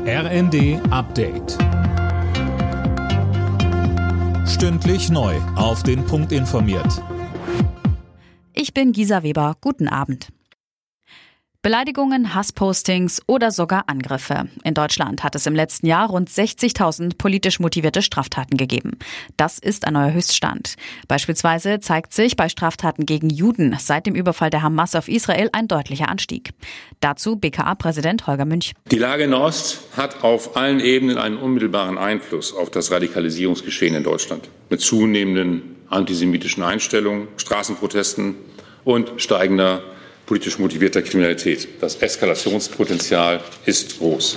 RND Update. Stündlich neu auf den Punkt informiert. Ich bin Gisa Weber. Guten Abend. Beleidigungen, Hasspostings oder sogar Angriffe. In Deutschland hat es im letzten Jahr rund 60.000 politisch motivierte Straftaten gegeben. Das ist ein neuer Höchststand. Beispielsweise zeigt sich bei Straftaten gegen Juden seit dem Überfall der Hamas auf Israel ein deutlicher Anstieg. Dazu BKA-Präsident Holger Münch. Die Lage in Ost hat auf allen Ebenen einen unmittelbaren Einfluss auf das Radikalisierungsgeschehen in Deutschland. Mit zunehmenden antisemitischen Einstellungen, Straßenprotesten und steigender politisch motivierter Kriminalität. Das Eskalationspotenzial ist groß.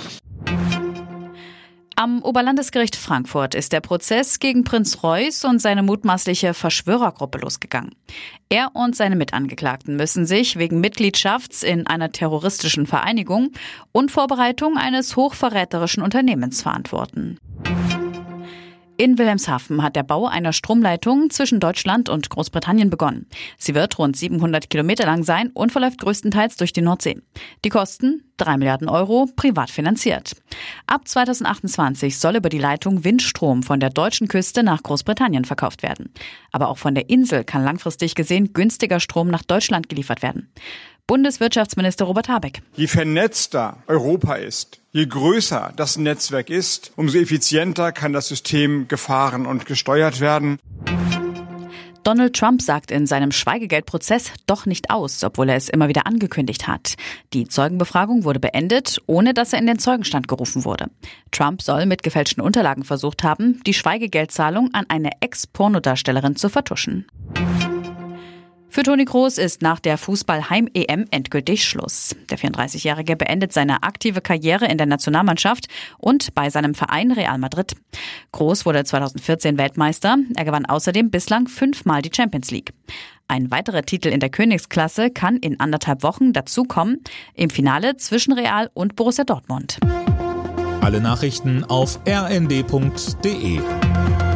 Am Oberlandesgericht Frankfurt ist der Prozess gegen Prinz Reuß und seine mutmaßliche Verschwörergruppe losgegangen. Er und seine Mitangeklagten müssen sich wegen Mitgliedschafts in einer terroristischen Vereinigung und Vorbereitung eines hochverräterischen Unternehmens verantworten. In Wilhelmshaven hat der Bau einer Stromleitung zwischen Deutschland und Großbritannien begonnen. Sie wird rund 700 Kilometer lang sein und verläuft größtenteils durch die Nordsee. Die Kosten 3 Milliarden Euro, privat finanziert. Ab 2028 soll über die Leitung Windstrom von der deutschen Küste nach Großbritannien verkauft werden. Aber auch von der Insel kann langfristig gesehen günstiger Strom nach Deutschland geliefert werden. Bundeswirtschaftsminister Robert Habeck. Je vernetzter Europa ist, je größer das Netzwerk ist, umso effizienter kann das System gefahren und gesteuert werden. Donald Trump sagt in seinem Schweigegeldprozess doch nicht aus, obwohl er es immer wieder angekündigt hat. Die Zeugenbefragung wurde beendet, ohne dass er in den Zeugenstand gerufen wurde. Trump soll mit gefälschten Unterlagen versucht haben, die Schweigegeldzahlung an eine Ex-Pornodarstellerin zu vertuschen. Für Toni Kroos ist nach der Fußball-Heim-EM endgültig Schluss. Der 34-Jährige beendet seine aktive Karriere in der Nationalmannschaft und bei seinem Verein Real Madrid. Kroos wurde 2014 Weltmeister. Er gewann außerdem bislang 5-mal die Champions League. Ein weiterer Titel in der Königsklasse kann in 1,5 Wochen dazukommen, im Finale zwischen Real und Borussia Dortmund. Alle Nachrichten auf rnd.de.